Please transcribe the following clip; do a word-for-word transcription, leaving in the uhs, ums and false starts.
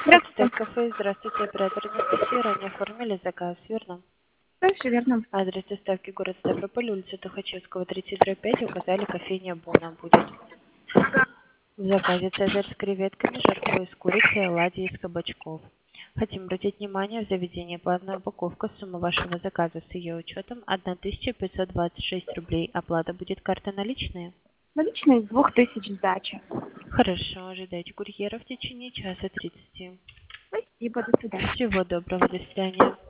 Здравствуйте. Стек кафе, здравствуйте, оператор Анастасия, ранее оформили заказ, верно? Да, все верно. Адрес доставки город Ставрополь, улица Тухачевского, тридцать пять, указали кофейня Буна будет. В заказе цезарь с креветками, жаркое с курицей, оладьи из кабачков. Хотим обратить внимание, в заведении платная упаковка, сумма вашего заказа с ее учетом тысяча пятьсот двадцать шесть рублей. Оплата будет карта наличные? Наличные из двух тысяч сдачи. Хорошо, ожидайте курьера в течение часа тридцати. Спасибо, до свидания. Всего доброго, до свидания.